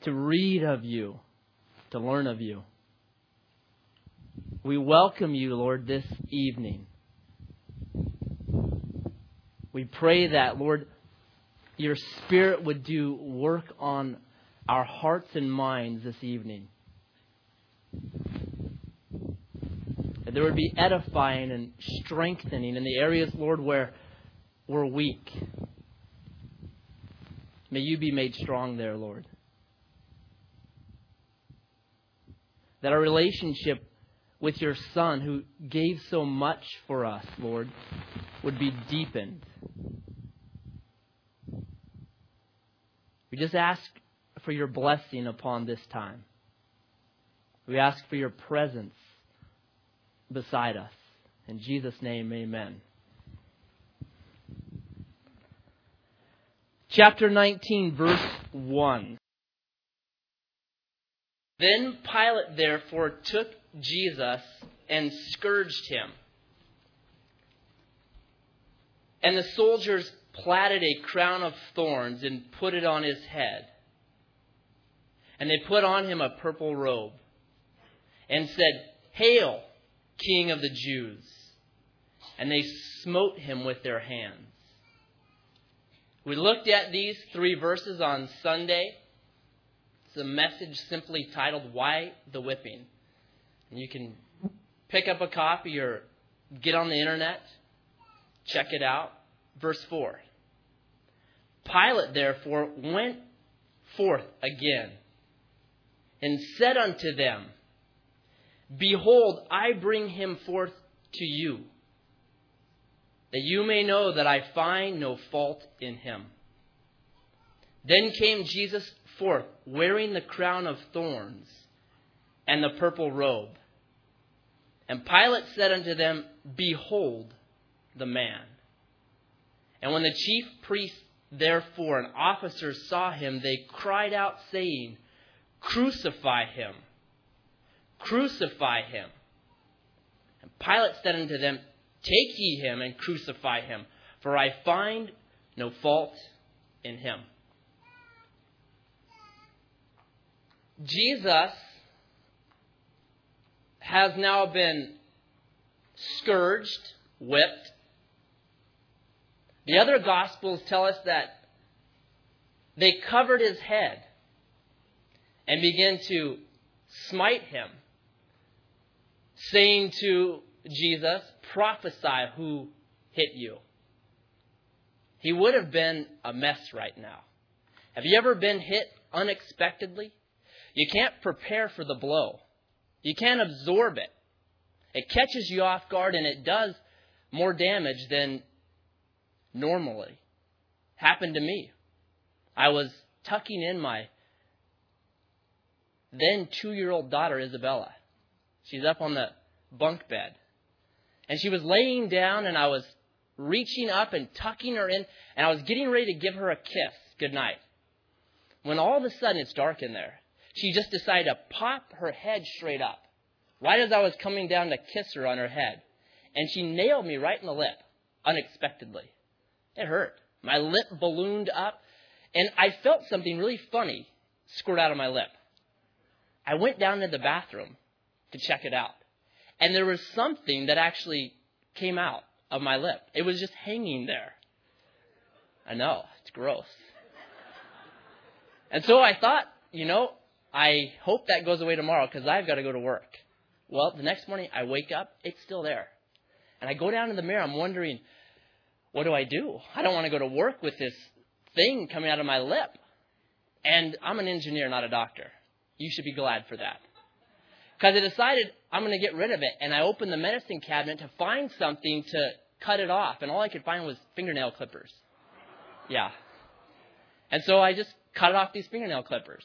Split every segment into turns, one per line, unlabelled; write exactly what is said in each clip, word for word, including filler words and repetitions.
to read of you, to learn of you. We welcome you, Lord, this evening. We pray that, Lord, your Spirit would do work on our hearts and minds this evening. That there would be edifying and strengthening in the areas, Lord, where we're weak. May you be made strong there, Lord. That our relationship with your Son, who gave so much for us, Lord, would be deepened. We just ask for your blessing upon this time. We ask for your presence beside us. In Jesus' name, amen. Chapter nineteen, verse one. Then Pilate therefore took Jesus and scourged him. And the soldiers platted a crown of thorns and put it on his head. And they put on him a purple robe and said, "Hail, King of the Jews!" And they smote him with their hands. We looked at these three verses on Sunday. It's a message simply titled, "Why the Whipping?" And you can pick up a copy or get on the internet, check it out. Verse four. Pilate therefore went forth again and said unto them, "Behold, I bring him forth to you, that you may know that I find no fault in him." Then came Jesus forth, wearing the crown of thorns and the purple robe. And Pilate said unto them, "Behold the man." And when the chief priests therefore and officers saw him, they cried out, saying, "Crucify him! Crucify him!" And Pilate said unto them, "Take ye him and crucify him, for I find no fault in him." Jesus has now been scourged, whipped. The other Gospels tell us that they covered his head and began to smite him, saying to Jesus, "Prophesy who hit you." He would have been a mess right now. Have you ever been hit unexpectedly? You can't prepare for the blow. You can't absorb it. It catches you off guard, and it does more damage than normally. Happened to me. I was tucking in my then two-year-old daughter, Isabella. She's up on the bunk bed. And she was laying down, and I was reaching up and tucking her in, and I was getting ready to give her a kiss goodnight. When all of a sudden, it's dark in there, she just decided to pop her head straight up, right as I was coming down to kiss her on her head. And she nailed me right in the lip, unexpectedly. It hurt. My lip ballooned up, and I felt something really funny squirt out of my lip. I went down to the bathroom to check it out. And there was something that actually came out of my lip. It was just hanging there. I know, it's gross. And so I thought, you know, I hope that goes away tomorrow because I've got to go to work. Well, the next morning I wake up, it's still there. And I go down to the mirror, I'm wondering, what do I do? I don't want to go to work with this thing coming out of my lip. And I'm an engineer, not a doctor. You should be glad for that. Because I decided I'm going to get rid of it. And I opened the medicine cabinet to find something to cut it off. And all I could find was fingernail clippers. Yeah. And so I just cut off these fingernail clippers.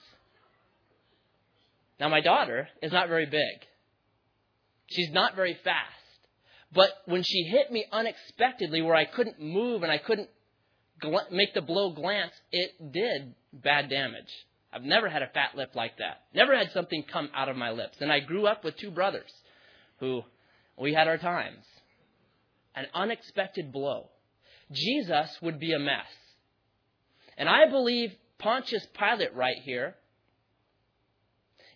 Now, my daughter is not very big. She's not very fast. But when she hit me unexpectedly where I couldn't move and I couldn't gl- make the blow glance, it did bad damage. I've never had a fat lip like that. Never had something come out of my lips. And I grew up with two brothers who we had our times. An unexpected blow. Jesus would be a mess. And I believe Pontius Pilate right here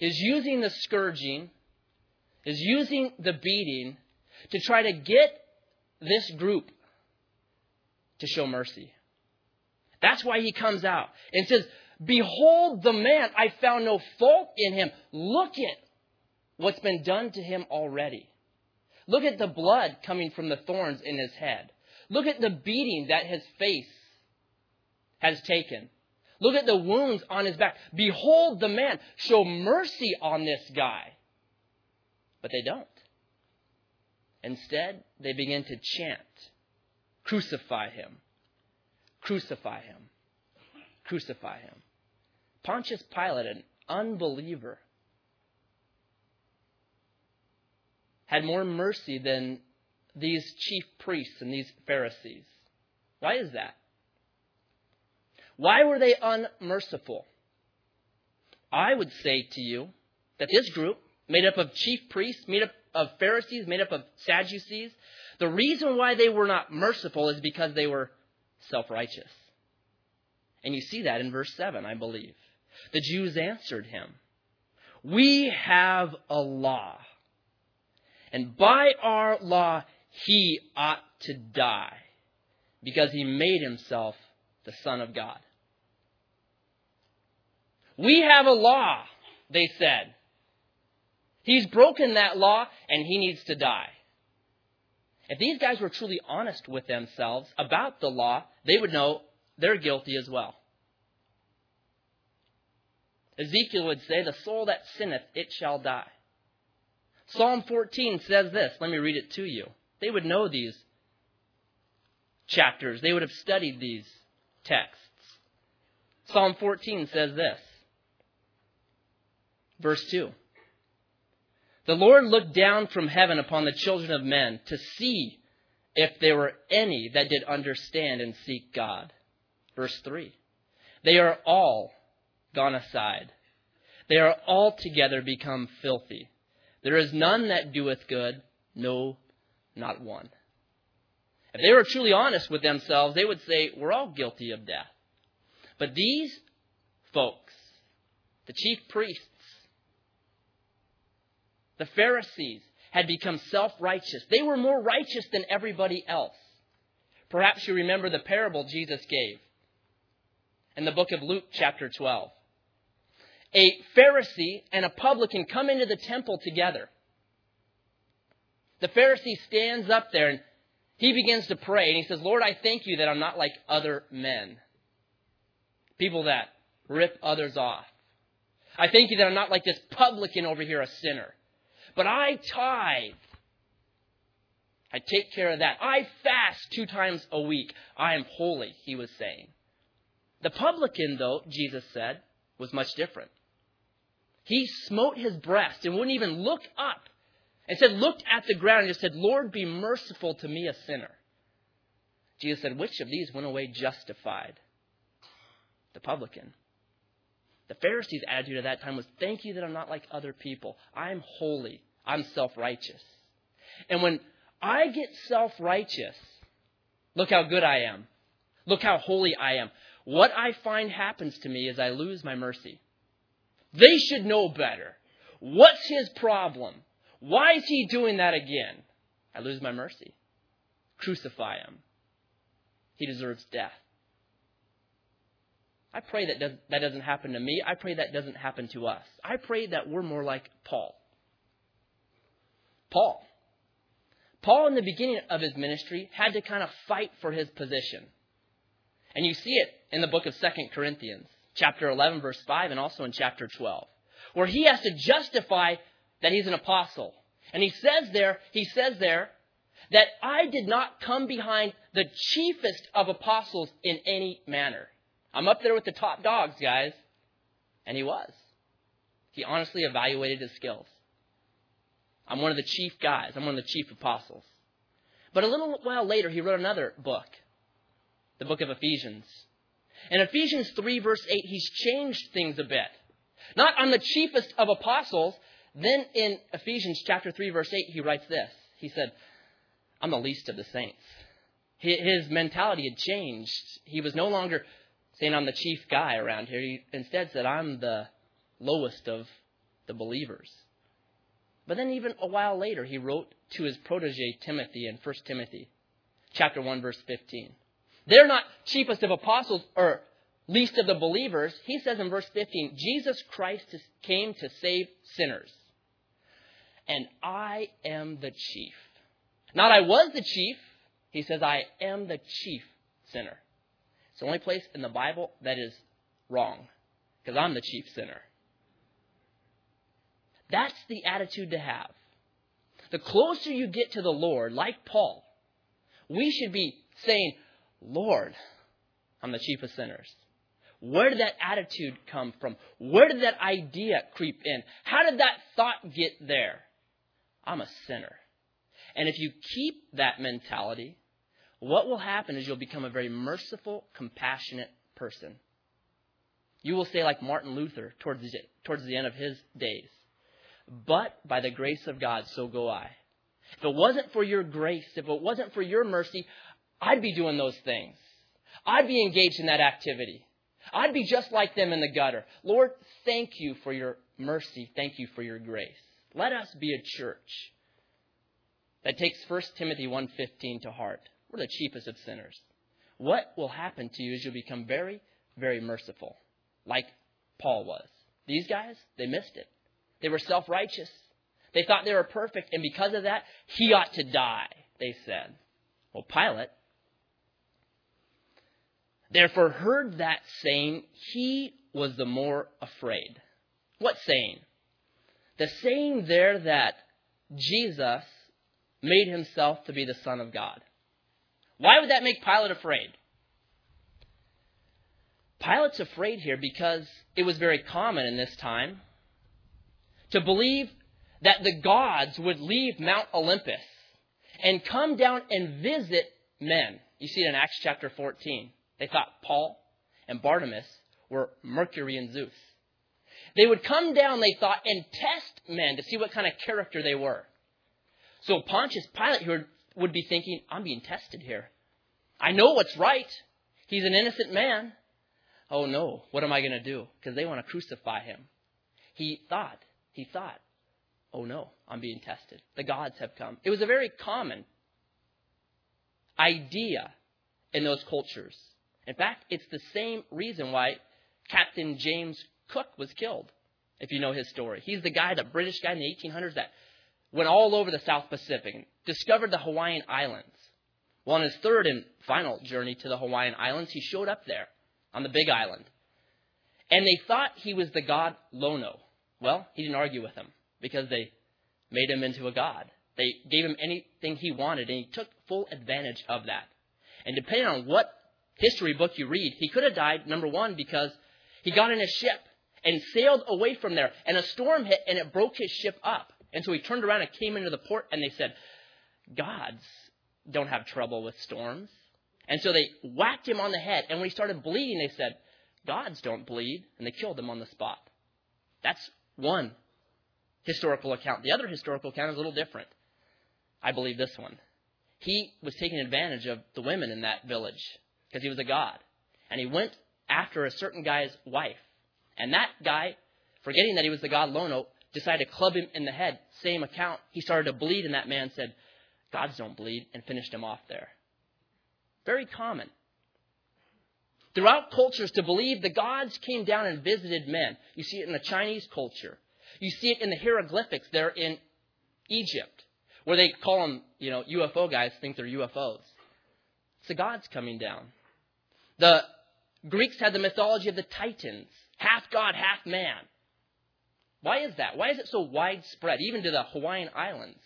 is using the scourging, is using the beating to try to get this group to show mercy. That's why he comes out and says, behold the man, I found no fault in him. Look at what's been done to him already. Look at the blood coming from the thorns in his head. Look at the beating that his face has taken. Look at the wounds on his back. Behold the man. Show mercy on this guy. But they don't. Instead, they begin to chant, crucify him, crucify him, crucify him. Pontius Pilate, an unbeliever, had more mercy than these chief priests and these Pharisees. Why is that? Why were they unmerciful? I would say to you that this group, made up of chief priests, made up of Pharisees, made up of Sadducees, the reason why they were not merciful is because they were self-righteous. And you see that in verse seven, I believe. The Jews answered him, we have a law, and by our law he ought to die, because he made himself the Son of God. We have a law, they said. He's broken that law and he needs to die. If these guys were truly honest with themselves about the law, they would know they're guilty as well. Ezekiel would say, the soul that sinneth, it shall die. Psalm fourteen says this. Let me read it to you. They would know these chapters. They would have studied these texts. Psalm fourteen says this. Verse two. The Lord looked down from heaven upon the children of men to see if there were any that did understand and seek God. Verse three. They are all gone aside. They are altogether become filthy. There is none that doeth good, no, not one. If they were truly honest with themselves, they would say, we're all guilty of death. But these folks, the chief priests, the Pharisees, had become self-righteous. They were more righteous than everybody else. Perhaps you remember the parable Jesus gave in the book of Luke chapter twelve. A Pharisee and a publican come into the temple together. The Pharisee stands up there and he begins to pray. And he says, Lord, I thank you that I'm not like other men. People that rip others off. I thank you that I'm not like this publican over here, a sinner. But I tithe. I take care of that. I fast two times a week. I am holy, he was saying. The publican, though, Jesus said, was much different. He smote his breast and wouldn't even look up. Instead, looked at the ground and just said, Lord, be merciful to me, a sinner. Jesus said, which of these went away justified? The publican. The Pharisees' attitude at that time was, thank you that I'm not like other people. I'm holy. I'm self-righteous. And when I get self-righteous, look how good I am. Look how holy I am. What I find happens to me is I lose my mercy. They should know better. What's his problem? Why is he doing that again? I lose my mercy. Crucify him. He deserves death. I pray that does, that doesn't happen to me. I pray that doesn't happen to us. I pray that we're more like Paul. Paul. Paul, in the beginning of his ministry, had to kind of fight for his position. And you see it in the book of Second Corinthians, chapter eleven, verse five, and also in chapter twelve, where he has to justify that he's an apostle. And he says there, he says there, that I did not come behind the chiefest of apostles in any manner. I'm up there with the top dogs, guys. And he was. He honestly evaluated his skills. I'm one of the chief guys. I'm one of the chief apostles. But a little while later, he wrote another book, the book of Ephesians. In Ephesians three, verse eight, he's changed things a bit. Not I'm the chiefest of apostles. Then in Ephesians chapter three, verse eight, he writes this. He said, I'm the least of the saints. His mentality had changed. He was no longer saying I'm the chief guy around here. He instead said I'm the lowest of the believers. But then even a while later, he wrote to his protege Timothy in First Timothy chapter one, verse fifteen. They're not chiefest of apostles or least of the believers. He says in verse fifteen, Jesus Christ came to save sinners. And I am the chief. Not I was the chief. He says I am the chief sinner. It's the only place in the Bible that is wrong. Because I'm the chief sinner. That's the attitude to have. The closer you get to the Lord, like Paul, we should be saying, Lord, I'm the chief of sinners. Where did that attitude come from? Where did that idea creep in? How did that thought get there? I'm a sinner. And if you keep that mentality, what will happen is you'll become a very merciful, compassionate person. You will say like Martin Luther towards the, towards the end of his days, but by the grace of God, so go I. If it wasn't for your grace, if it wasn't for your mercy, I'd be doing those things. I'd be engaged in that activity. I'd be just like them in the gutter. Lord, thank you for your mercy. Thank you for your grace. Let us be a church that takes First Timothy one fifteen to heart. We're the chiefest of sinners. What will happen to you is you'll become very, very merciful, like Paul was. These guys, they missed it. They were self-righteous. They thought they were perfect, and because of that, he ought to die, they said. Well, Pilate, therefore, heard that saying, he was the more afraid. What saying? The saying there that Jesus made himself to be the Son of God. Why would that make Pilate afraid? Pilate's afraid here because it was very common in this time to believe that the gods would leave Mount Olympus and come down and visit men. You see it in Acts chapter fourteen. They thought Paul and Barnabas were Mercury and Zeus. They would come down, they thought, and test men to see what kind of character they were. So Pontius Pilate here would be thinking, I'm being tested here. I know what's right. He's an innocent man. Oh no, what am I going to do? Because they want to crucify him. He thought, he thought, oh no, I'm being tested. The gods have come. It was a very common idea in those cultures. In fact, it's the same reason why Captain James Cook was killed, if you know his story. He's the guy, the British guy in the eighteen hundreds that went all over the South Pacific and discovered the Hawaiian Islands. Well, on his third and final journey to the Hawaiian Islands, he showed up there on the Big Island. And they thought he was the god Lono. Well, he didn't argue with them because they made him into a god. They gave him anything he wanted, and he took full advantage of that. And depending on what history book you read, he could have died, number one, because he got in a ship and sailed away from there. And a storm hit, and it broke his ship up. And so he turned around and came into the port, and they said, gods don't have trouble with storms. And so they whacked him on the head. And when he started bleeding, they said, gods don't bleed. And they killed him on the spot. That's one historical account. The other historical account is a little different. I believe this one. He was taking advantage of the women in that village because he was a god. And he went after a certain guy's wife. And that guy, forgetting that he was the god Lono, decided to club him in the head. Same account. He started to bleed, and that man said, gods don't bleed, and finished him off there. Very common. Throughout cultures, to believe the gods came down and visited men. You see it in the Chinese culture. You see it in the hieroglyphics there in Egypt, where they call them, you know, U F O guys think they're U F Os. It's the gods coming down. The Greeks had the mythology of the Titans, half god, half man. Why is that? Why is it so widespread, even to the Hawaiian Islands?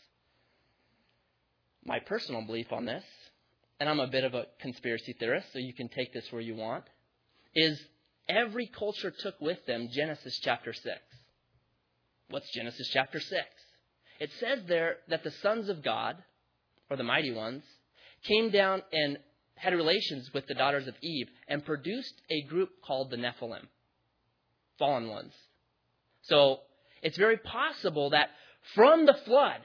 My personal belief on this, and I'm a bit of a conspiracy theorist, so you can take this where you want, is every culture took with them Genesis chapter six. What's Genesis chapter six? It says there that the sons of God, or the mighty ones, came down and had relations with the daughters of Eve and produced a group called the Nephilim, fallen ones. So it's very possible that from the flood,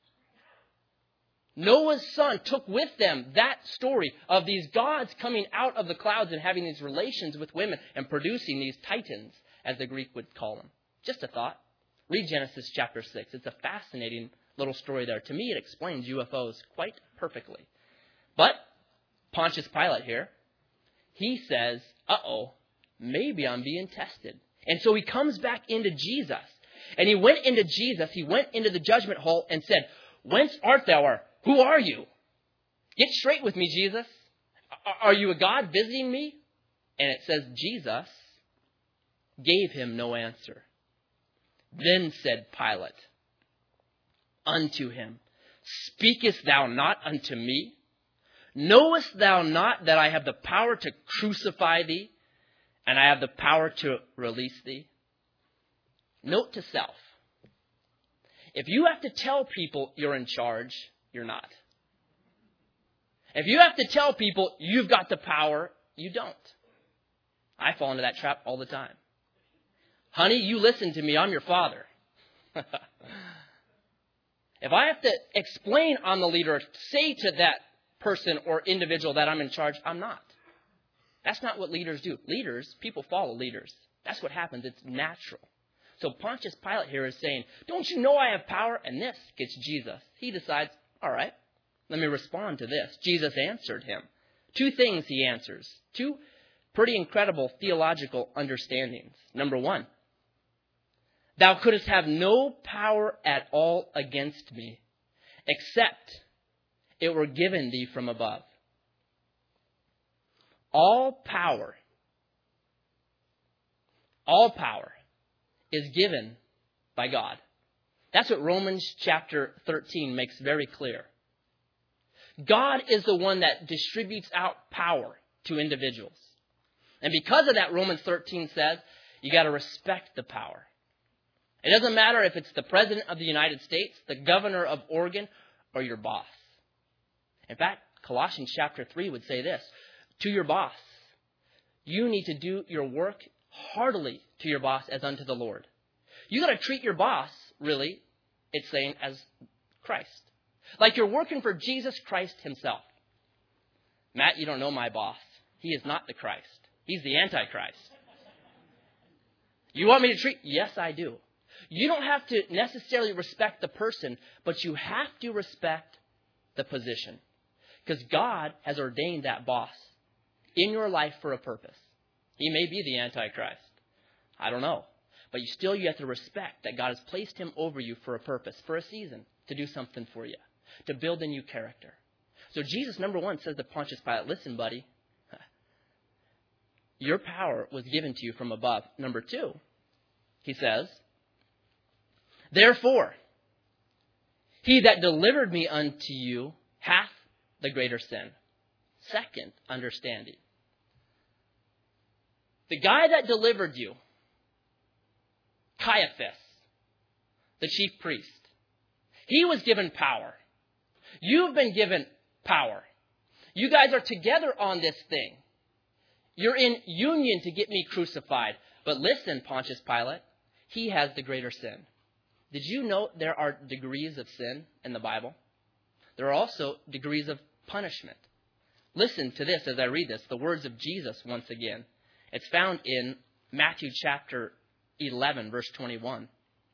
Noah's son took with them that story of these gods coming out of the clouds and having these relations with women and producing these titans, as the Greek would call them. Just a thought. Read Genesis chapter six. It's a fascinating little story there. To me, it explains U F Os quite perfectly. But Pontius Pilate here, he says, uh-oh, maybe I'm being tested. And so he comes back into Jesus. And he went into Jesus, he went into the judgment hall and said, whence art thou, or who are you? Get straight with me, Jesus. Are you a God visiting me? And it says Jesus gave him no answer. Then said Pilate unto him, speakest thou not unto me? Knowest thou not that I have the power to crucify thee, and I have the power to release thee? Note to self. If you have to tell people you're in charge, you're not. If you have to tell people you've got the power, you don't. I fall into that trap all the time. Honey, you listen to me. I'm your father. If I have to explain I'm the leader, say to that person or individual that I'm in charge, I'm not. That's not what leaders do. Leaders, people follow leaders. That's what happens. It's natural. So Pontius Pilate here is saying, don't you know I have power? And this gets Jesus. He decides, all right, let me respond to this. Jesus answered him. Two things he answers. Two pretty incredible theological understandings. Number one, thou couldst have no power at all against me, except it were given thee from above. All power, all power is given by God. That's what Romans chapter thirteen makes very clear. God is the one that distributes out power to individuals. And because of that, Romans thirteen says, you got to respect the power. It doesn't matter if it's the President of the United States, the Governor of Oregon, or your boss. In fact, Colossians chapter three would say this, to your boss, you need to do your work heartily to your boss as unto the Lord. You got to treat your boss, really, it's saying, as Christ. Like you're working for Jesus Christ himself. Matt, you don't know my boss. He is not the Christ. He's the Antichrist. You want me to treat? Yes, I do. You don't have to necessarily respect the person, but you have to respect the position. Because God has ordained that boss in your life for a purpose. He may be the Antichrist. I don't know. But you still, you have to respect that God has placed him over you for a purpose, for a season, to do something for you, to build a new character. So Jesus, number one, says to Pontius Pilate, listen, buddy, your power was given to you from above. Number two, he says, therefore, he that delivered me unto you hath the greater sin. Second understanding. The guy that delivered you, Caiaphas, the chief priest, he was given power. You've been given power. You guys are together on this thing. You're in union to get me crucified. But listen, Pontius Pilate, he has the greater sin. Did you know there are degrees of sin in the Bible? There are also degrees of punishment. Listen to this as I read this, the words of Jesus once again. It's found in Matthew chapter eleven, verse twenty-one.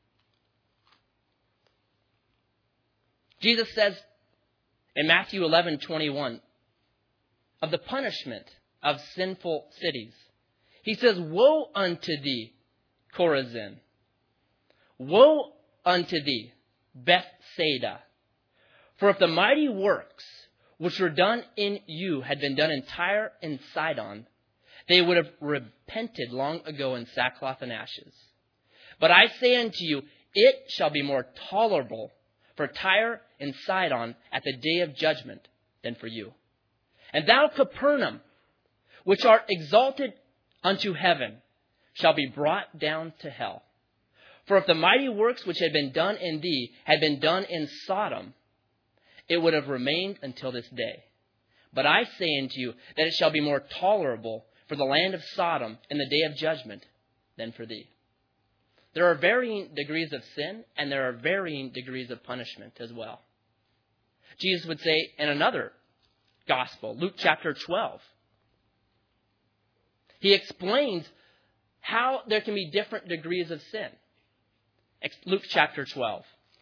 Jesus says in Matthew eleven, twenty-one, of the punishment of sinful cities. He says, woe unto thee, Chorazin. Woe unto thee, Bethsaida. For if the mighty works which were done in you had been done in Tyre and Sidon, they would have repented long ago in sackcloth and ashes. But I say unto you, it shall be more tolerable for Tyre and Sidon at the day of judgment than for you. And thou, Capernaum, which art exalted unto heaven, shall be brought down to hell. For if the mighty works which had been done in thee had been done in Sodom, it would have remained until this day. But I say unto you that it shall be more tolerable for the land of Sodom in the day of judgment than for thee. There are varying degrees of sin, and there are varying degrees of punishment as well. Jesus would say in another gospel, Luke chapter twelve, he explains how there can be different degrees of sin. Luke chapter twelve.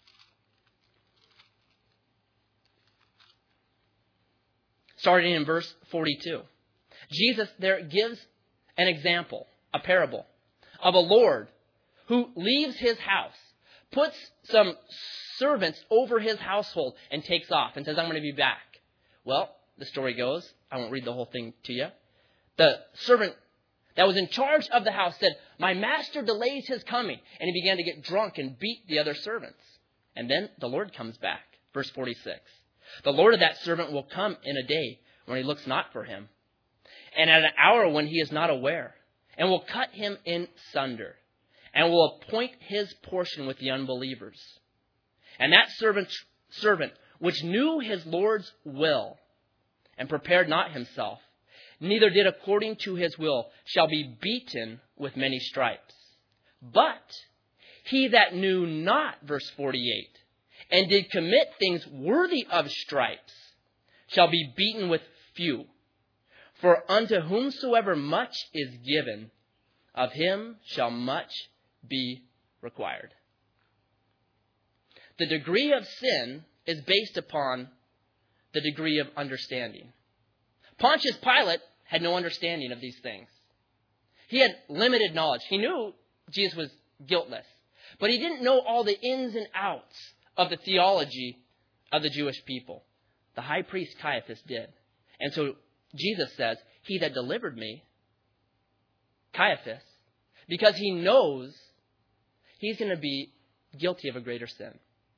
Starting in verse forty-two. Jesus there gives an example, a parable, of a Lord who leaves his house, puts some servants over his household, and takes off and says, I'm going to be back. Well, the story goes, I won't read the whole thing to you. The servant that was in charge of the house said, my master delays his coming. And he began to get drunk and beat the other servants. And then the Lord comes back. Verse forty-six. The Lord of that servant will come in a day when he looks not for him, and at an hour when he is not aware, and will cut him in sunder, and will appoint his portion with the unbelievers. And that servant, servant which knew his Lord's will, and prepared not himself, neither did according to his will, shall be beaten with many stripes. But he that knew not, verse forty-eight, and did commit things worthy of stripes, shall be beaten with few. For unto whomsoever much is given, of him shall much be required. The degree of sin is based upon the degree of understanding. Pontius Pilate had no understanding of these things. He had limited knowledge. He knew Jesus was guiltless, but he didn't know all the ins and outs of the theology of the Jewish people. The high priest Caiaphas did. And so Jesus says, he that delivered me, Caiaphas, because he knows he's going to be guilty of a greater sin.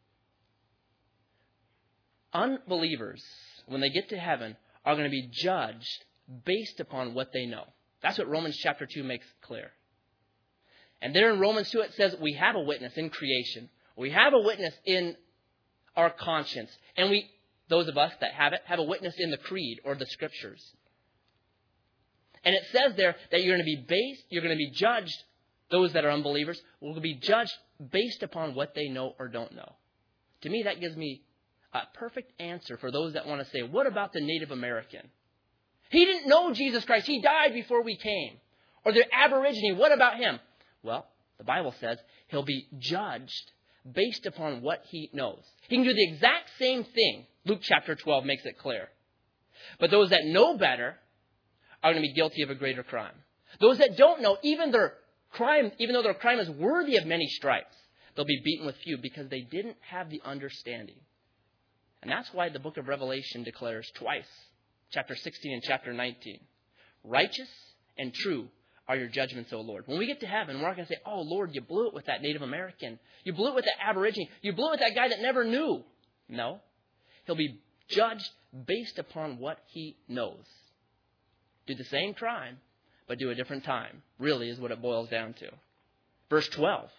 Unbelievers, when they get to heaven, are going to be judged based upon what they know. That's what Romans chapter two makes clear. And there in Romans two it says we have a witness in creation. We have a witness in our conscience. And we, those of us that have it, have a witness in the creed or the scriptures. And it says there that you're going to be based, you're going to be judged, those that are unbelievers will be judged based upon what they know or don't know. To me, that gives me a perfect answer for those that want to say, what about the Native American? He didn't know Jesus Christ. He died before we came. Or the Aborigine, what about him? Well, the Bible says he'll be judged based upon what he knows. He can do the exact same thing. Luke chapter twelve makes it clear. But those that know better are going to be guilty of a greater crime. Those that don't know, even their crime, even though their crime is worthy of many stripes, they'll be beaten with few because they didn't have the understanding. And that's why the book of Revelation declares twice, chapter sixteen and chapter nineteen, righteous and true are your judgments, O Lord. When we get to heaven, we're not going to say, oh, Lord, you blew it with that Native American. You blew it with that Aborigine. You blew it with that guy that never knew. No. He'll be judged based upon what he knows. Do the same crime, but do a different time, really is what it boils down to. Verse twelve.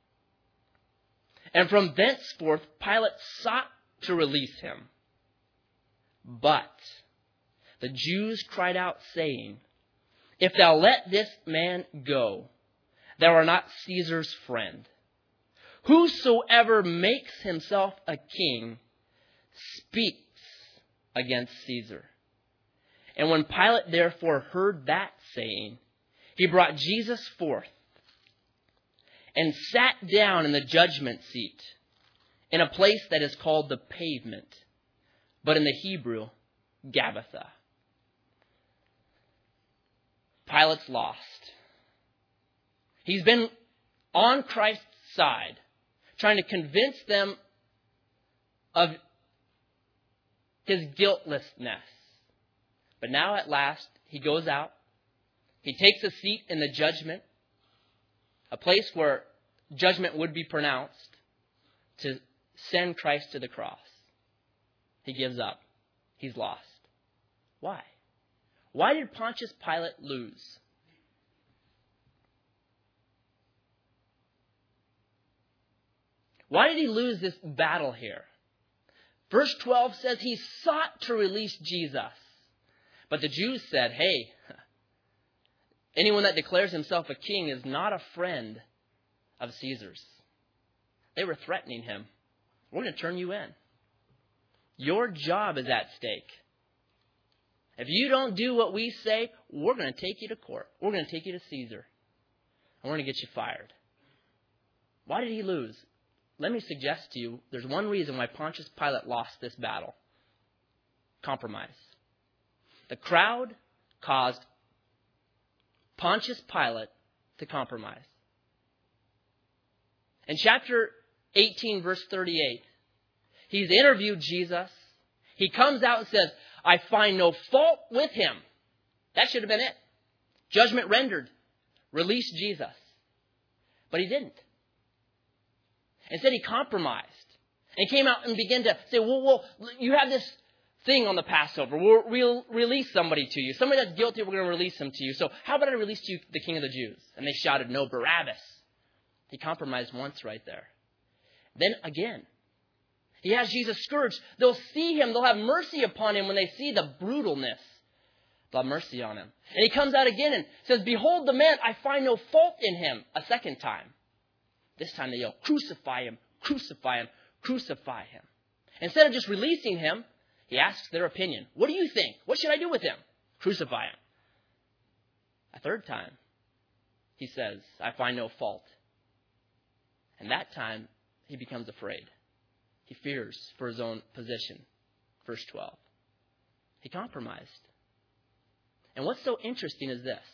And from thenceforth Pilate sought to release him. But the Jews cried out, saying, if thou let this man go, thou art not Caesar's friend. Whosoever makes himself a king speaks against Caesar. And when Pilate therefore heard that saying, he brought Jesus forth and sat down in the judgment seat in a place that is called the Pavement, but in the Hebrew, Gabbatha. Pilate's lost. He's been on Christ's side, trying to convince them of his guiltlessness. But now at last, he goes out. He takes a seat in the judgment, a place where judgment would be pronounced, to send Christ to the cross. He gives up. He's lost. Why? Why did Pontius Pilate lose? Why did he lose this battle here? Verse twelve says he sought to release Jesus. But the Jews said, hey, anyone that declares himself a king is not a friend of Caesar's. They were threatening him. We're going to turn you in. Your job is at stake. If you don't do what we say, we're going to take you to court. We're going to take you to Caesar. And we're going to get you fired. Why did he lose? Let me suggest to you, there's one reason why Pontius Pilate lost this battle. Compromise. The crowd caused Pontius Pilate to compromise. In chapter eighteen, verse thirty-eight, he's interviewed Jesus. He comes out and says, I find no fault with him. That should have been it. Judgment rendered. Release Jesus. But he didn't. Instead, he compromised. And came out and began to say, well, well, you have this thing on the Passover. We'll, we'll release somebody to you. Somebody that's guilty, we're going to release him to you. So how about I release to you the King of the Jews? And they shouted, no, Barabbas. He compromised once right there. Then again, he has Jesus scourged. They'll see him. They'll have mercy upon him when they see the brutalness. They'll have mercy on him. And he comes out again and says, behold the man, I find no fault in him. A second time. This time they yell, crucify him, crucify him, crucify him. Instead of just releasing him, he asks their opinion. What do you think? What should I do with him? Crucify him. A third time, he says, I find no fault. And that time, he becomes afraid. He fears for his own position. Verse twelve. He compromised. And what's so interesting is this.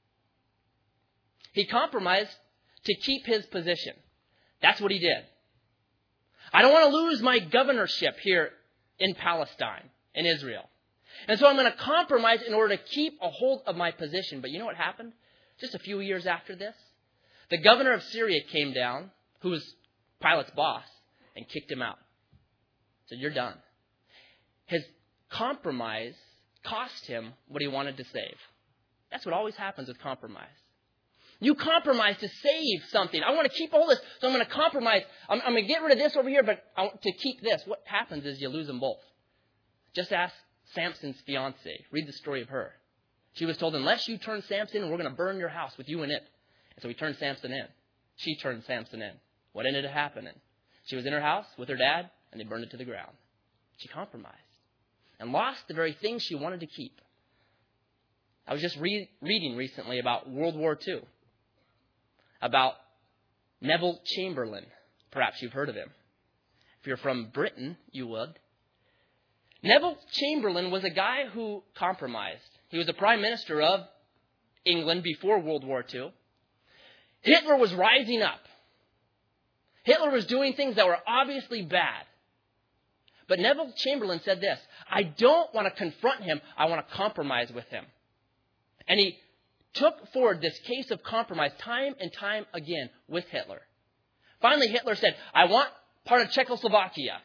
He compromised to keep his position. That's what he did. I don't want to lose my governorship here in Palestine, in Israel. And so I'm going to compromise in order to keep a hold of my position. But you know what happened? Just a few years after this, the governor of Syria came down, who was Pilate's boss, and kicked him out. Said, you're done. His compromise cost him what he wanted to save. That's what always happens with compromise. You compromise to save something. I want to keep all this, so I'm going to compromise. I'm, I'm going to get rid of this over here, but I want to keep this. What happens is you lose them both. Just ask Samson's fiancée. Read the story of her. She was told, unless you turn Samson in, we're going to burn your house with you in it. And so we turned Samson in. She turned Samson in. What ended up happening? She was in her house with her dad, and they burned it to the ground. She compromised and lost the very thing she wanted to keep. I was just re- reading recently about World War Two. About Neville Chamberlain. Perhaps you've heard of him. If you're from Britain, you would. Neville Chamberlain was a guy who compromised. He was the prime minister of England before World War Two. Hitler was rising up. Hitler was doing things that were obviously bad. But Neville Chamberlain said this, I don't want to confront him, I want to compromise with him. And he took forward this case of compromise time and time again with Hitler. Finally, Hitler said, I want part of Czechoslovakia.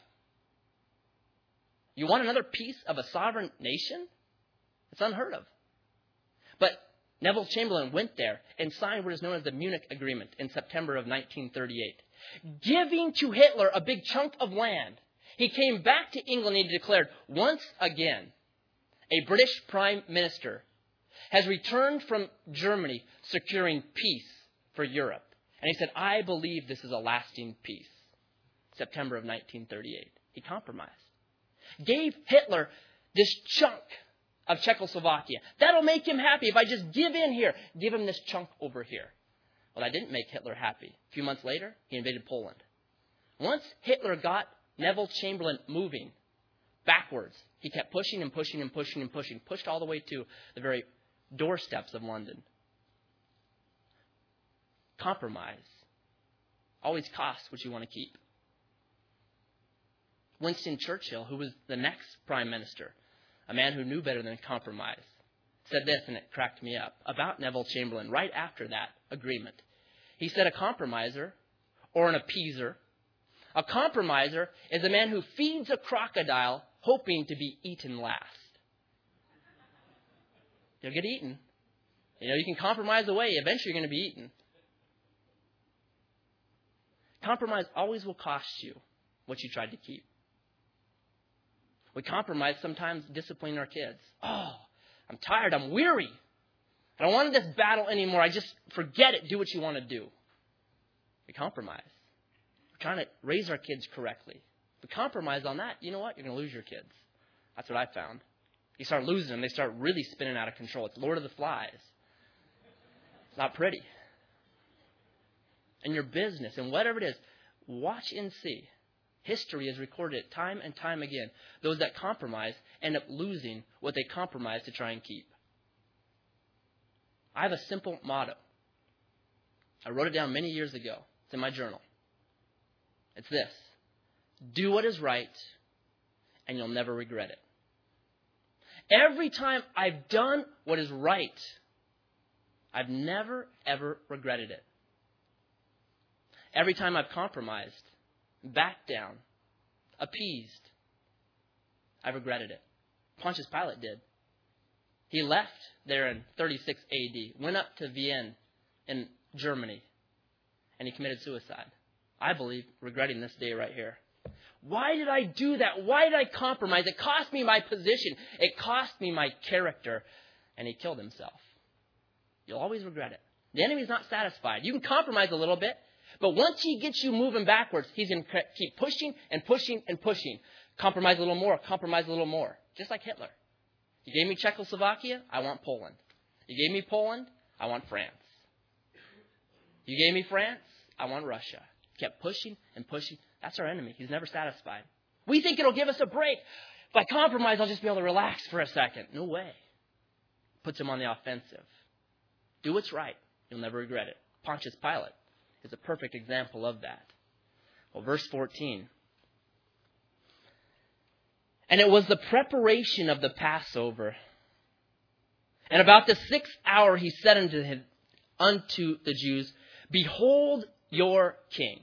You want another piece of a sovereign nation? It's unheard of. But Neville Chamberlain went there and signed what is known as the Munich Agreement in September of nineteen thirty-eight. Giving to Hitler a big chunk of land. He came back to England and he declared, once again, a British Prime Minister has returned from Germany securing peace for Europe. And he said, I believe this is a lasting peace. September of nineteen thirty-eight. He compromised. Gave Hitler this chunk of Czechoslovakia. That'll make him happy if I just give in here. Give him this chunk over here. Well, that didn't make Hitler happy. A few months later, he invaded Poland. Once Hitler got Neville Chamberlain moving backwards, he kept pushing and pushing and pushing and pushing, pushed all the way to the very doorsteps of London. Compromise always costs what you want to keep. Winston Churchill, who was the next prime minister, a man who knew better than compromise, said this, and it cracked me up, about Neville Chamberlain right after that agreement. He said a compromiser or an appeaser, a compromiser is a man who feeds a crocodile hoping to be eaten last. You'll get eaten. You know, you can compromise away. Eventually you're going to be eaten. Compromise always will cost you what you tried to keep. We compromise sometimes disciplining our kids. Oh, I'm tired. I'm weary. I don't want this battle anymore. I just forget it. Do what you want to do. We compromise. We're trying to raise our kids correctly. If we compromise on that, you know what? You're going to lose your kids. That's what I found. You start losing them. They start really spinning out of control. It's Lord of the Flies. It's not pretty. in your business, and whatever it is, watch and see. History has recorded it time and time again. Those that compromise end up losing what they compromise to try and keep. I have a simple motto. I wrote it down many years ago. It's in my journal. It's this. Do what is right, and you'll never regret it. Every time I've done what is right, I've never, ever regretted it. Every time I've compromised, backed down, appeased, I've regretted it. Pontius Pilate did. He left there in thirty-six A D, went up to Vienna in Germany, and he committed suicide. I believe, regretting this day right here. Why did I do that? Why did I compromise? It cost me my position. It cost me my character. And he killed himself. You'll always regret it. The enemy's not satisfied. You can compromise a little bit, but once he gets you moving backwards, he's going to keep pushing and pushing and pushing. Compromise a little more, compromise a little more. Just like Hitler. You gave me Czechoslovakia, I want Poland. You gave me Poland, I want France. You gave me France, I want Russia. Kept pushing and pushing. That's our enemy. He's never satisfied. We think it'll give us a break. If I compromise, I'll just be able to relax for a second. No way. Puts him on the offensive. Do what's right. You'll never regret it. Pontius Pilate is a perfect example of that. Well, verse fourteen. And it was the preparation of the Passover. And about the sixth hour he said unto him, unto the Jews, Behold your king.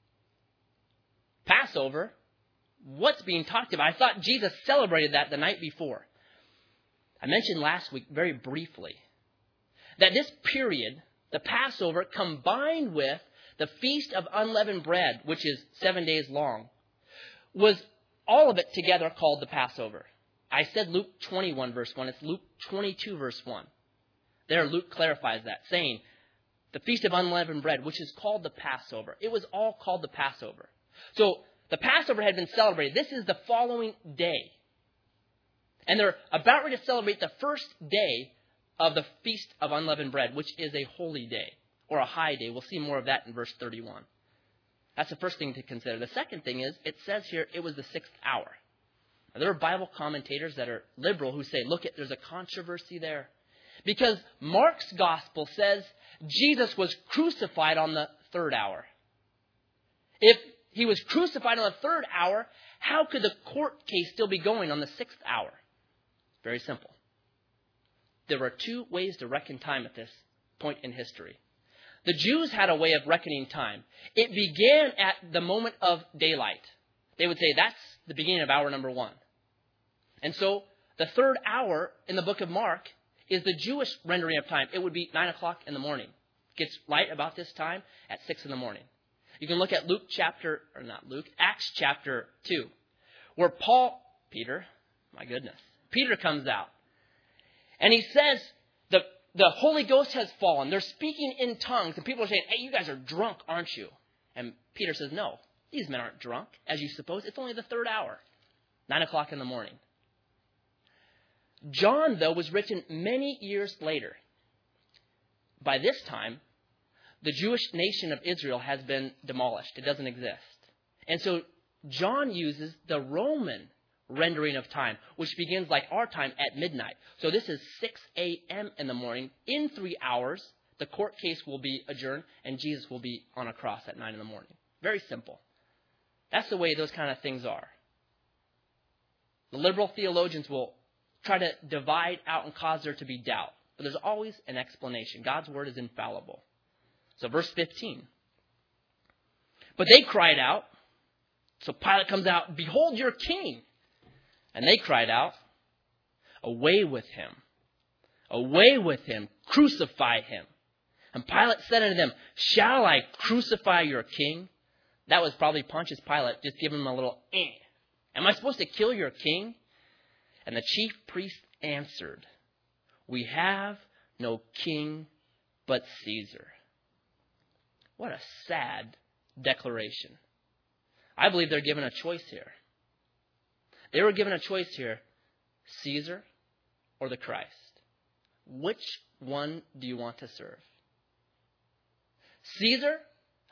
Passover, what's being talked about? I thought Jesus celebrated that the night before. I mentioned last week very briefly that this period, the Passover, combined with the Feast of Unleavened Bread, which is seven days long, was all of it together called the Passover. I said Luke twenty-one verse one. It's Luke twenty-two verse one. There Luke clarifies that, saying the Feast of Unleavened Bread, which is called the Passover. It was all called the Passover. So the Passover had been celebrated. This is the following day. And they're about ready to celebrate the first day of the Feast of Unleavened Bread, which is a holy day or a high day. We'll see more of that in verse thirty-one. That's the first thing to consider. The second thing is, it says here it was the sixth hour. Now, there are Bible commentators that are liberal who say, look, there's a controversy there. Because Mark's gospel says Jesus was crucified on the third hour. If he was crucified on the third hour, how could the court case still be going on the sixth hour? Very simple. There were two ways to reckon time at this point in history. The Jews had a way of reckoning time. It began at the moment of daylight. They would say that's the beginning of hour number one. And so the third hour in the book of Mark is the Jewish rendering of time. It would be nine o'clock in the morning. It gets light about this time at six in the morning. You can look at Luke chapter, or not Luke, Acts chapter two, where Paul, Peter, my goodness, Peter comes out. And he says, the, the Holy Ghost has fallen. They're speaking in tongues. And people are saying, hey, you guys are drunk, aren't you? And Peter says, no, these men aren't drunk, as you suppose. It's only the third hour, nine o'clock in the morning. John, though, was written many years later. By this time, the Jewish nation of Israel has been demolished. It doesn't exist. And so John uses the Roman rendering of time, which begins like our time at midnight. So this is six a.m. in the morning. In three hours, the court case will be adjourned and Jesus will be on a cross at nine in the morning. Very simple. That's the way those kind of things are. The liberal theologians will try to divide out and cause there to be doubt. But there's always an explanation. God's word is infallible. So verse fifteen. But they cried out. So Pilate comes out, behold your king. And they cried out, away with him. Away with him. Crucify him. And Pilate said unto them, shall I crucify your king? That was probably Pontius Pilate just giving him a little, eh. Am I supposed to kill your king? And the chief priest answered, we have no king but Caesar. What a sad declaration. I believe they're given a choice here. They were given a choice here, Caesar or the Christ. Which one do you want to serve? Caesar,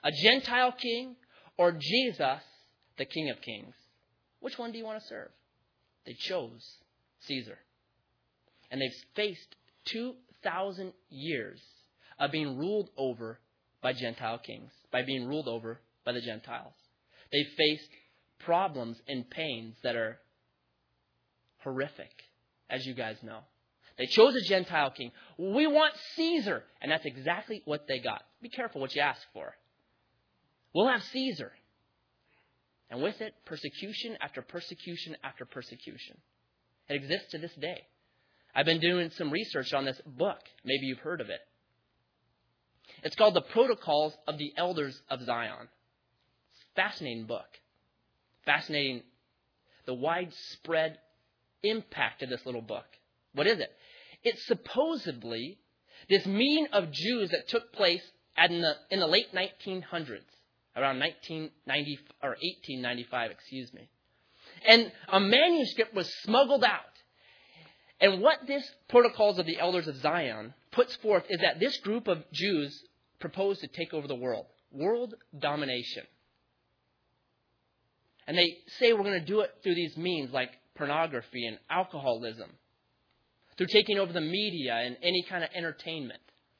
A Gentile king or Jesus, the King of Kings? Which one do you want to serve? They chose Caesar. And they've faced two thousand years of being ruled over by Gentile kings, by being ruled over by the Gentiles. They've faced problems and pains that are horrific, as you guys know. They chose a Gentile king. We want Caesar. And that's exactly what they got. Be careful what you ask for. We'll have Caesar. And with it, persecution after persecution after persecution. It exists to this day. I've been doing some research on this book. Maybe you've heard of it. It's called The Protocols of the Elders of Zion. It's a fascinating book. Fascinating the widespread impact of this little book. What is it? It's supposedly this meeting of Jews that took place in the, in the late nineteen hundreds, around nineteen ninety or eighteen ninety-five, excuse me. And a manuscript was smuggled out. And what this Protocols of the Elders of Zion puts forth is that this group of Jews proposed to take over the world. World domination. And they say we're going to do it through these means like pornography and alcoholism. Through taking over the media and any kind of entertainment.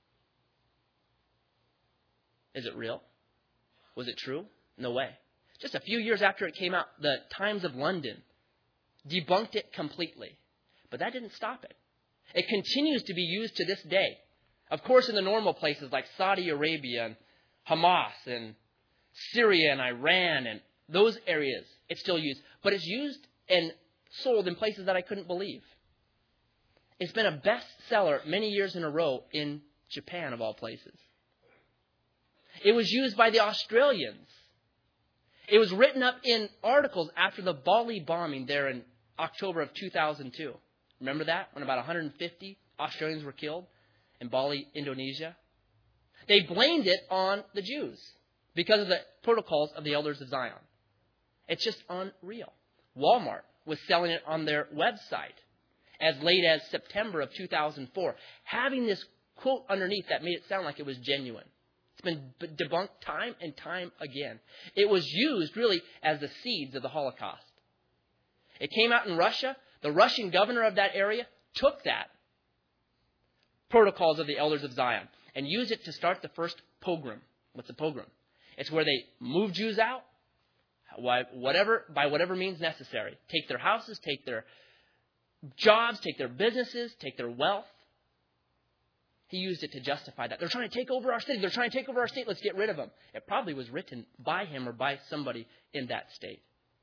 Is it real? Was it true? No way. Just a few years after it came out, the Times of London debunked it completely. But that didn't stop it. It continues to be used to this day. Of course, in the normal places like Saudi Arabia and Hamas and Syria and Iran and those areas, it's still used. But it's used and sold in places that I couldn't believe. It's been a bestseller many years in a row in Japan, of all places. It was used by the Australians. It was written up in articles after the Bali bombing there in October of two thousand two. Remember that? When about one hundred fifty Australians were killed in Bali, Indonesia. They blamed it on the Jews because of the Protocols of the Elders of Zion. It's just unreal. Walmart was selling it on their website as late as September of two thousand four, having this quote underneath that made it sound like it was genuine. It's been debunked time and time again. It was used really as the seeds of the Holocaust. It came out in Russia. The Russian governor of that area took that Protocols of the Elders of Zion and used it to start the first pogrom. What's a pogrom? It's where they move Jews out, whatever by whatever means necessary. Take their houses, take their jobs, take their businesses, take their wealth. He used it to justify that. They're trying to take over our city. They're trying to take over our state. Let's get rid of them. It probably was written by him or by somebody in that state.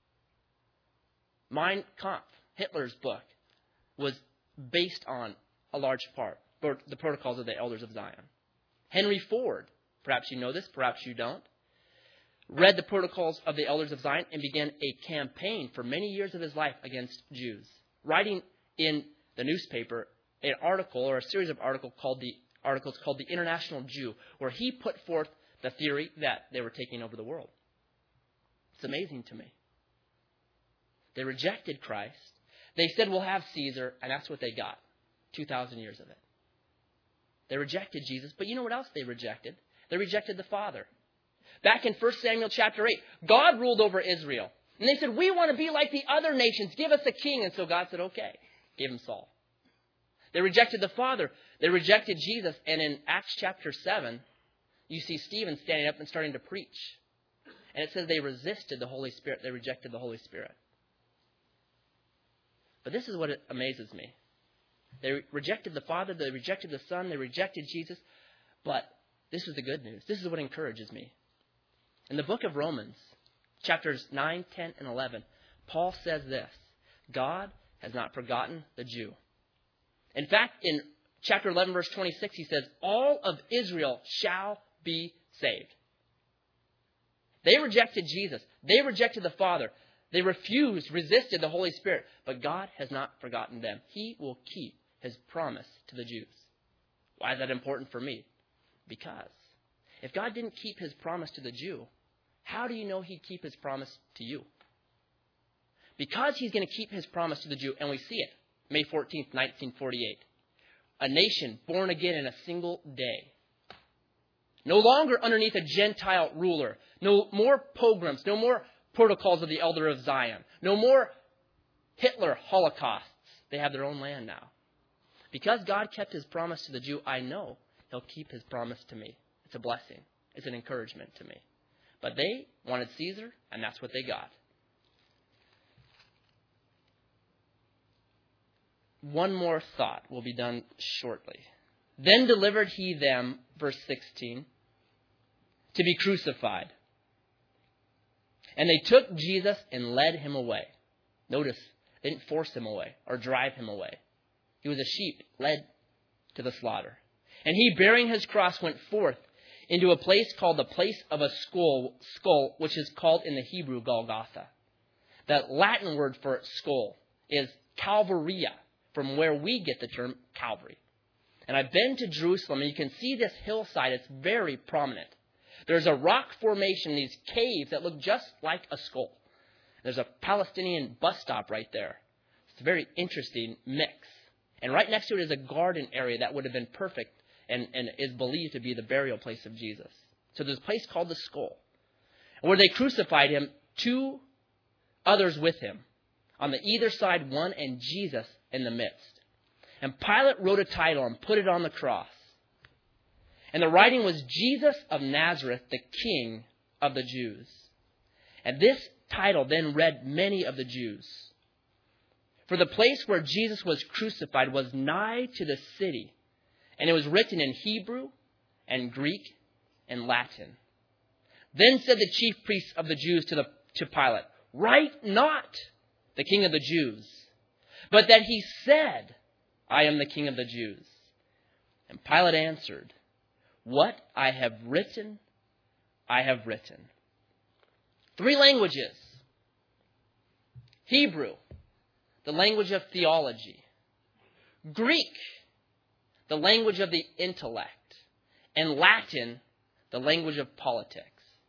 Mein Kampf, Hitler's book, was based on a large part, the Protocols of the Elders of Zion. Henry Ford, perhaps you know this, perhaps you don't, read the Protocols of the Elders of Zion and began a campaign for many years of his life against Jews, writing in the newspaper an article or a series of article called the articles called the International Jew, where he put forth the theory that they were taking over the world. It's amazing to me. They rejected Christ. They said, we'll have Caesar, and that's what they got. two thousand years of it. They rejected Jesus, but you know what else they rejected? They rejected the Father. Back in First Samuel chapter eight, God ruled over Israel. And they said, we want to be like the other nations. Give us a king. And so God said, okay. Gave him Saul. They rejected the Father. They rejected Jesus. And in Acts chapter seven, you see Stephen standing up and starting to preach. And it says they resisted the Holy Spirit. They rejected the Holy Spirit. But this is what it amazes me. They rejected the Father. They rejected the Son. They rejected Jesus. But this is the good news. This is what encourages me. In the book of Romans, chapters nine, ten, and eleven, Paul says this: God has not forgotten the Jew. In fact, in chapter eleven, verse twenty-six, he says, all of Israel shall be saved. They rejected Jesus. They rejected the Father. They refused, resisted the Holy Spirit. But God has not forgotten them. He will keep his promise to the Jews. Why is that important for me? Because if God didn't keep his promise to the Jew, how do you know he'd keep his promise to you? Because he's going to keep his promise to the Jew, and we see it. May fourteenth, nineteen forty-eight. A nation born again in a single day. No longer underneath a Gentile ruler. No more pogroms. No more protocols of the Elder of Zion. No more Hitler holocausts. They have their own land now. Because God kept his promise to the Jew, I know he'll keep his promise to me. It's a blessing. It's an encouragement to me. But they wanted Caesar, and that's what they got. One more thought will be done shortly. Then delivered he them, verse sixteen, to be crucified. And they took Jesus and led him away. Notice, they didn't force him away or drive him away. He was a sheep led to the slaughter. And he, bearing his cross, went forth into a place called the place of a skull, skull, which is called in the Hebrew Golgotha. The Latin word for skull is Calvaria, from where we get the term Calvary. And I've been to Jerusalem, and you can see this hillside. It's very prominent. There's a rock formation, these caves that look just like a skull. There's a Palestinian bus stop right there. It's a very interesting mix. And right next to it is a garden area that would have been perfect and, and is believed to be the burial place of Jesus. So there's a place called the Skull, where they crucified him, two others with him. On the either side, one, and Jesus in the midst. And Pilate wrote a title and put it on the cross. And the writing was Jesus of Nazareth, the King of the Jews. And this title then read many of the Jews. For the place where Jesus was crucified was nigh to the city, and it was written in Hebrew and Greek and Latin. Then said the chief priests of the Jews to, the, to Pilate, write not the King of the Jews, but that he said, I am the King of the Jews. And Pilate answered, what I have written, I have written. Three languages. Hebrew, the language of theology. Greek, the language of the intellect. And Latin, the language of politics.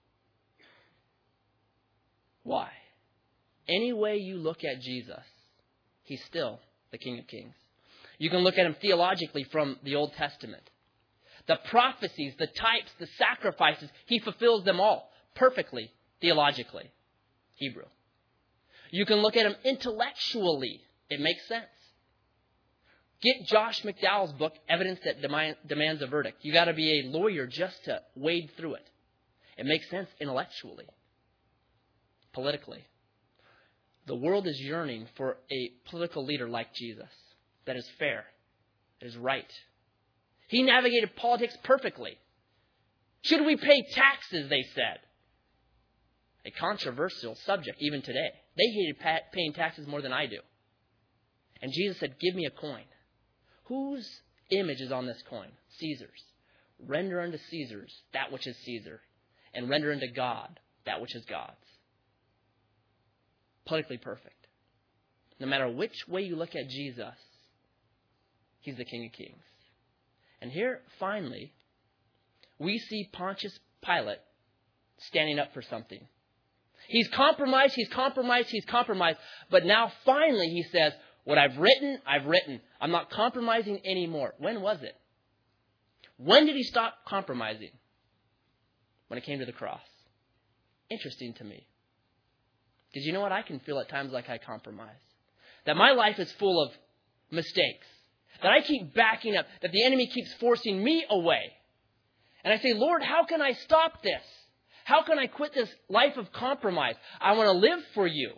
Why? Any way you look at Jesus, he's still the King of Kings. You can look at him theologically from the Old Testament. The prophecies, the types, the sacrifices, he fulfills them all perfectly, theologically. Hebrew. You can look at him intellectually. It makes sense. Get Josh McDowell's book, Evidence That Demands a Verdict. You got to be a lawyer just to wade through it. It makes sense intellectually, politically. The world is yearning for a political leader like Jesus that is fair, that is right. He navigated politics perfectly. Should we pay taxes, they said. A controversial subject even today. They hated paying taxes more than I do. And Jesus said, give me a coin. Whose image is on this coin? Caesar's. Render unto Caesar's that which is Caesar, and render unto God that which is God's. Politically perfect. No matter which way you look at Jesus, he's the King of Kings. And here, finally, we see Pontius Pilate standing up for something. He's compromised, he's compromised, he's compromised. But now, finally, he says, what I've written, I've written. I'm not compromising anymore. When was it? When did he stop compromising? When it came to the cross. Interesting to me. Because you know what? I can feel at times like I compromise. That my life is full of mistakes. That I keep backing up. That the enemy keeps forcing me away. And I say, Lord, how can I stop this? How can I quit this life of compromise? I want to live for you.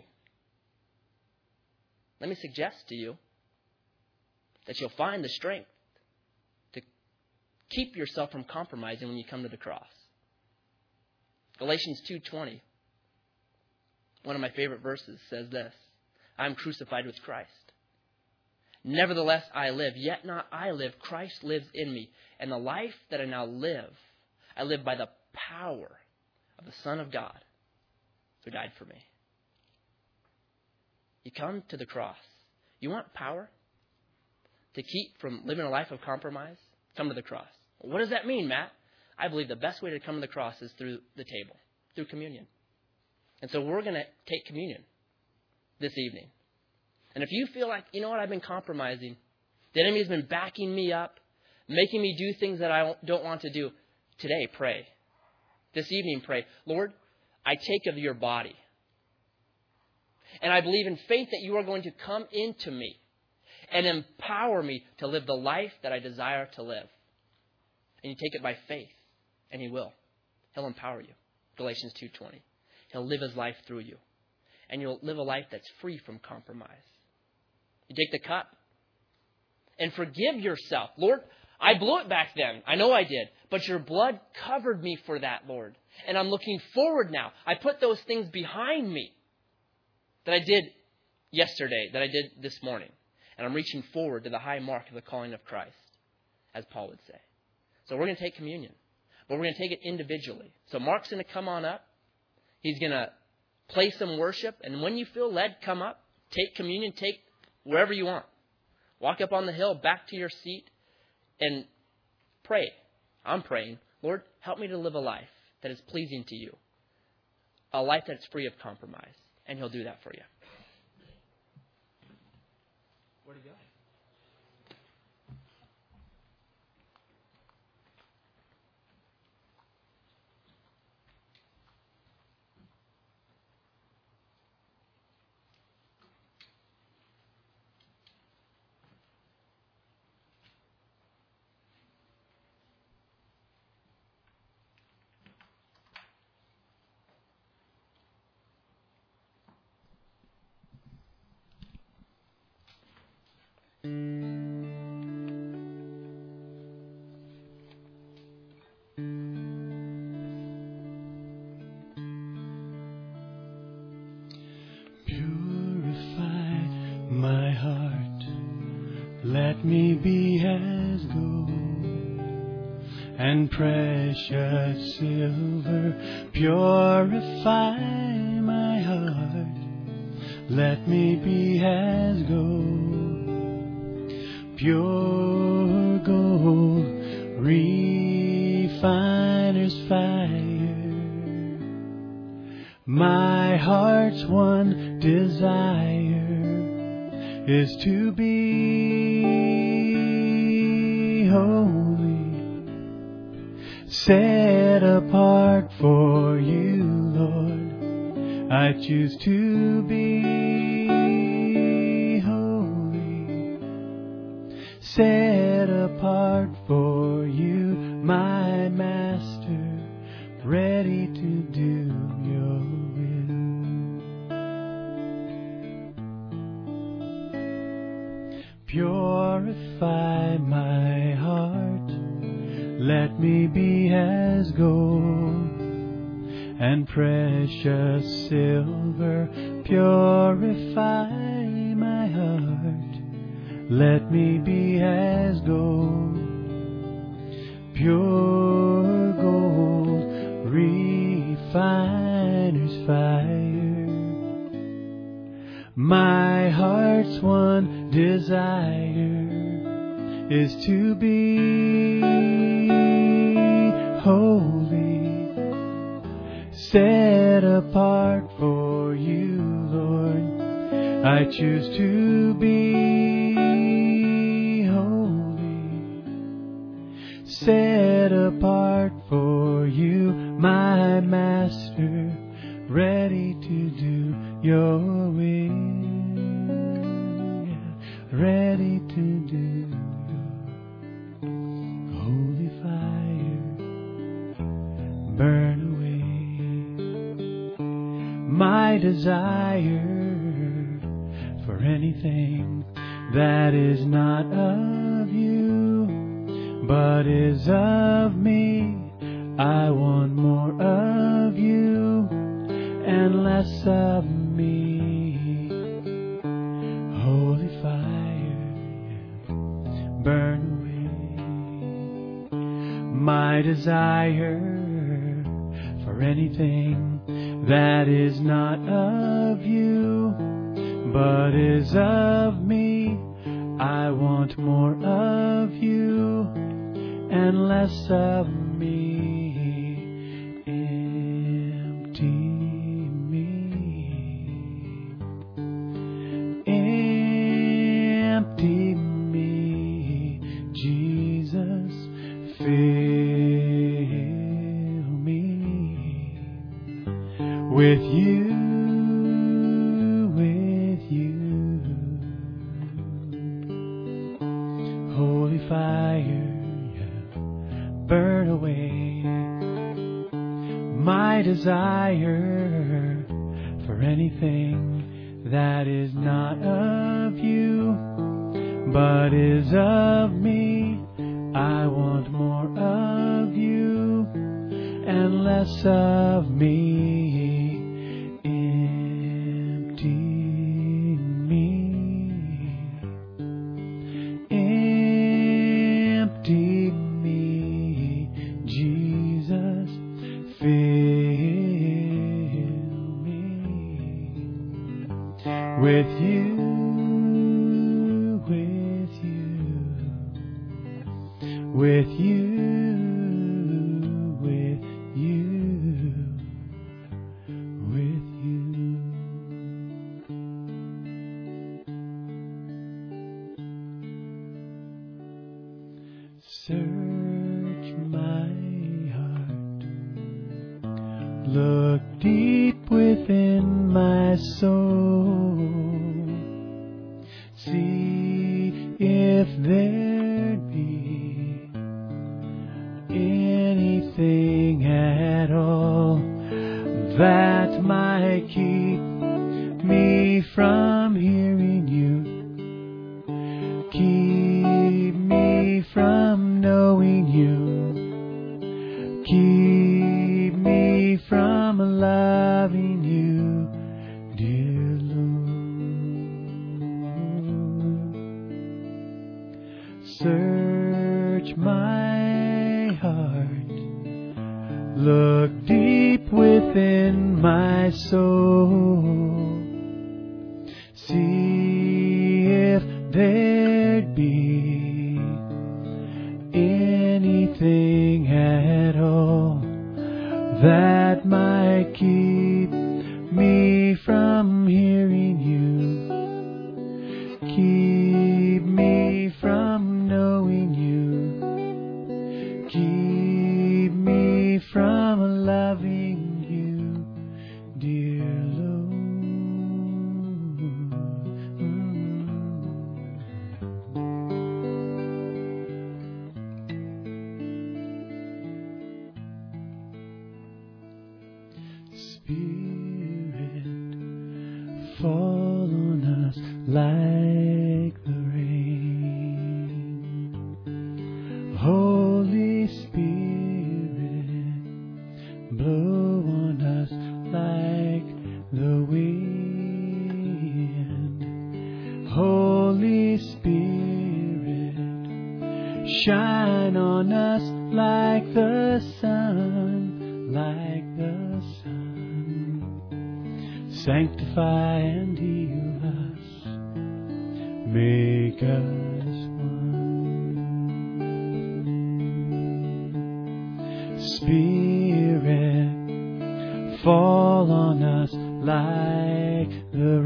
Let me suggest to you that you'll find the strength to keep yourself from compromising when you come to the cross. Galatians two twenty, one of my favorite verses, says this, I am crucified with Christ. Nevertheless, I live, yet not I live, Christ lives in me. And the life that I now live, I live by the power of the Son of God who died for me. You come to the cross. You want power to keep from living a life of compromise? Come to the cross. What does that mean, Matt? I believe the best way to come to the cross is through the table, through communion. And so we're going to take communion this evening. And if you feel like, you know what, I've been compromising, the enemy has been backing me up, making me do things that I don't want to do, today pray. This evening pray, Lord, I take of your body. And I believe in faith that you are going to come into me and empower me to live the life that I desire to live. And you take it by faith, and he will. He'll empower you. Galatians two twenty. He'll live his life through you. And you'll live a life that's free from compromise. You take the cup and forgive yourself. Lord, I blew it back then. I know I did. But your blood covered me for that, Lord. And I'm looking forward now. I put those things behind me that I did yesterday, that I did this morning. And I'm reaching forward to the high mark of the calling of Christ, as Paul would say. So we're going to take communion. But we're going to take it individually. So Mark's going to come on up. He's going to play some worship. And when you feel led, come up. Take communion. Take wherever you want. Walk up on the hill, back to your seat, and pray. I'm praying, Lord, help me to live a life that is pleasing to you. A life that's free of compromise. And he'll do that for you. Where'd he go?
Let me be as gold and precious silver. Purify my heart. Let me be as gold, pure gold, refiner's fire. My heart's one desire is to be holy, set apart for you, Lord. I choose to be holy, set apart for you, my Master, ready to do your will. Purify my heart, let me be as gold and precious silver. Purify my heart, let me be as gold, pure gold, refiner's fire. My heart's one desire is to be holy, set apart for you, Lord. I choose to be holy, set apart for you, my Master, ready to do your will, ready to do your holy fire, burn away my desire for anything that is not of you, but is of me. I want more of you and less of me. Holy fire, burn away my desire for anything that is not of you, but is of me. I want more of you and less of me. Empty me, Jesus, fill with you, with you. Holy fire, burn away my desire for anything that is not of you, but is of me. I want more of you and less of me. Empty me. Empty me, Jesus. Fill me with you, with you, with you, with you, with you. Search my heart, look deep within my soul, see if there'd be anything at all that might keep me from hearing you, keep me from knowing you, keep me from loving you, dear Lord. Search my heart, look deep within my soul, see if there'd be anything at all that might keep me from hearing you, keep me from knowing you, keep me from loving you, dear Lord. Spirit, fall on us like the rain. Holy Spirit, blow on us like the wind. Holy Spirit, shine on us like the sun, like the sun. Sanctify and heal us, make us one. Spirit, fall on us like the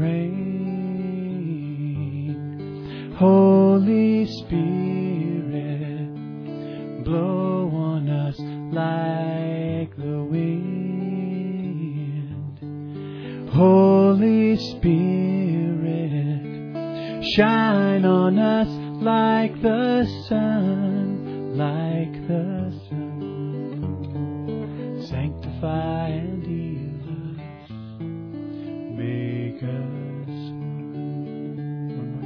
rain. Holy Spirit, blow on us like the wind. Holy Spirit, shine on us like the sun, like the sun. Sanctify and heal us, make us one more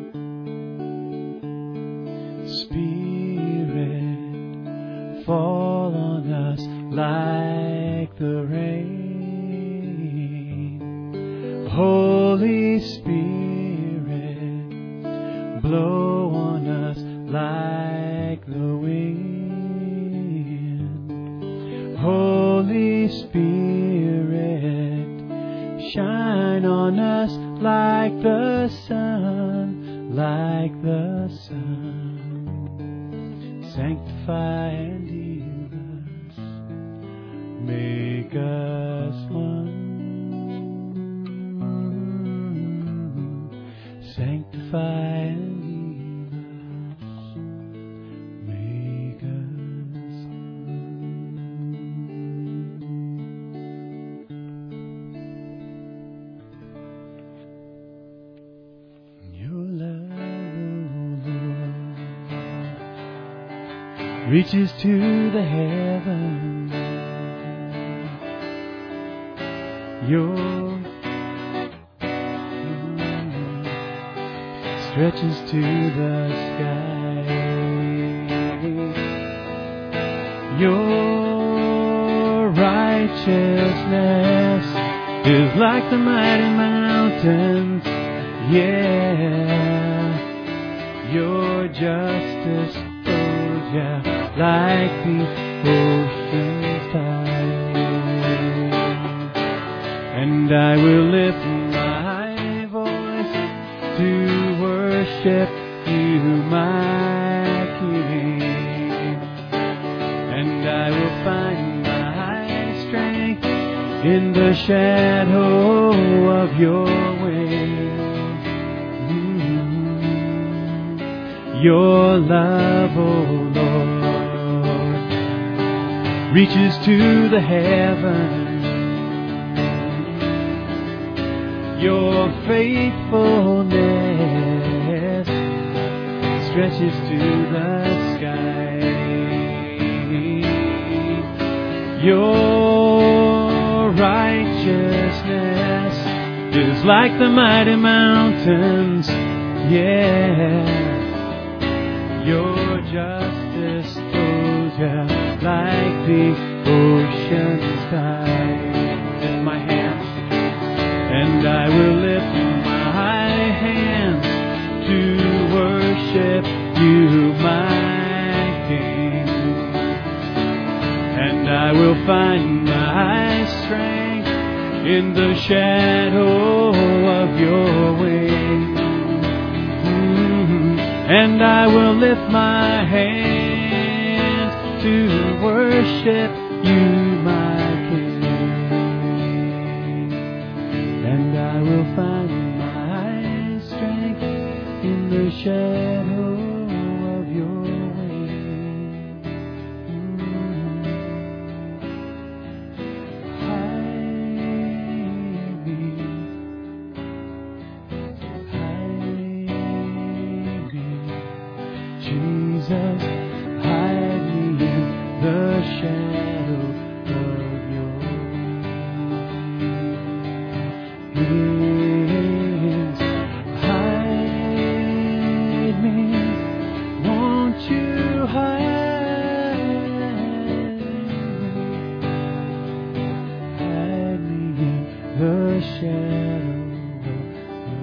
time. Spirit, fall on us like the rain. Holy Spirit, blow on us like the wind. Holy Spirit, shine on us like the sun, like the sun. Sanctify and heal us, make us one. Sanctify and heal us, make us one. reaches to the heavens. Your stretches to the sky. Your righteousness is like the mighty mountains. Yeah, your justice flows, yeah, like the ocean's tide. And I will lift my voice to worship you, my King. And I will find my strength in the shadow of your wings. Mm-hmm. Your love, oh Lord, reaches to the heavens. Your faithfulness stretches to the sky. Your righteousness is like the mighty mountains. Yeah, your justice flows, yeah, like the ocean's tide. Lift my hands, and I will lift my hands to worship you, my King. And I will find my strength in the shadow of your wings. Mm-hmm. And I will lift my hands to worship you, my King. And I will find my strength in the shadow of your wings. Hide me, hide me, Jesus, hide me in the shadow of your wings. Hide me, won't you hide me? Hide me in the shadow of your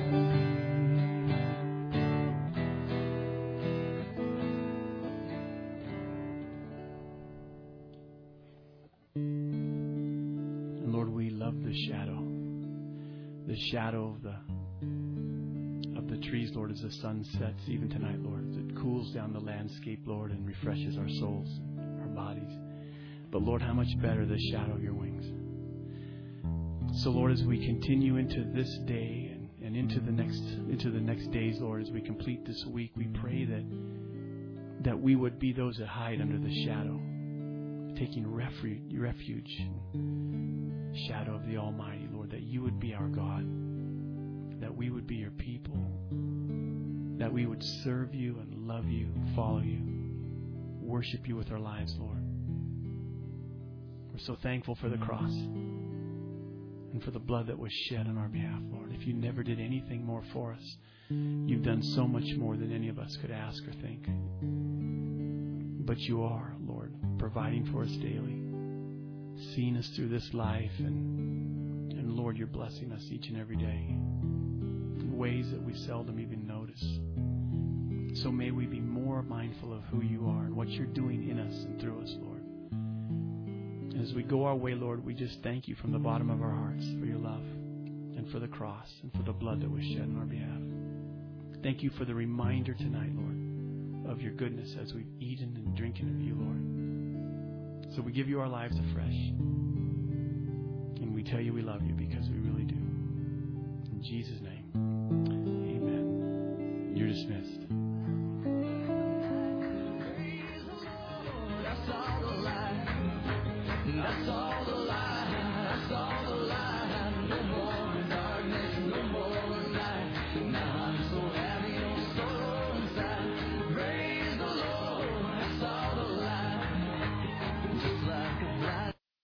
wings. Lord, we love the shadow. The shadow of the of the trees, Lord, as the sun sets, even tonight, Lord, as it cools down the landscape, Lord, and refreshes our souls, our bodies. But Lord, how much better the shadow of your wings. So Lord, as we continue into this day and, and into the next into the next days, Lord, as we complete this week, we pray that that we would be those that hide under the shadow, taking refuge, refuge, shadow of the Almighty, Lord, that you would be our God, that we would be your people, that we would serve you and love you, follow you, worship you with our lives, Lord. We're so thankful for the cross and for the blood that was shed on our behalf, Lord. If you never did anything more for us, you've done so much more than any of us could ask or think. But you are, Lord, providing for us daily, seeing us through this life, and, and Lord, you're blessing us each and every day in ways that we seldom even notice. So may we be more mindful of who you are and what you're doing in us and through us, Lord. And as we go our way, Lord, we just thank you from the bottom of our hearts for your love and for the cross and for the blood that was shed on our behalf. Thank you for the reminder tonight, Lord, of your goodness as we've eaten and drinking of you, Lord. So we give you our lives afresh. And we tell you we love you because we really do. In Jesus' name, amen. You're dismissed.